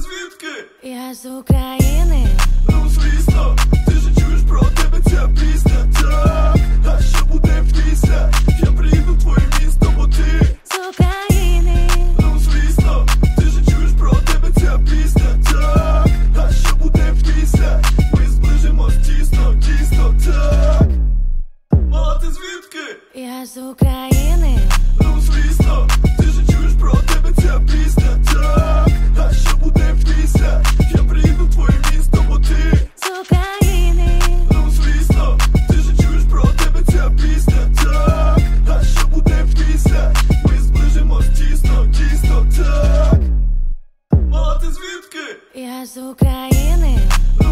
звідки? Я з України. Ну звісно, ти ж чуєш про тебе ця пісня. Так, а що буде після? Я приїду в твоє місто, бо ти З України. ну звісно, ти ж чуєш про тебе ця пісня. Так, а що буде після? Ми зближимось тісно, тісно, так. Мала, ти звідки? Я з України. Ну звісно, ти ж чуєш про тебе ця пісня. Так, а що буде після? Я приїду в твоє місто, бо ти З України. ну звісно, ти ж чуєш про тебе ця пісня. Так, а що буде після? Ми зближимось тісно, тісно, так. Мала, ти звідки? Я з України. Ну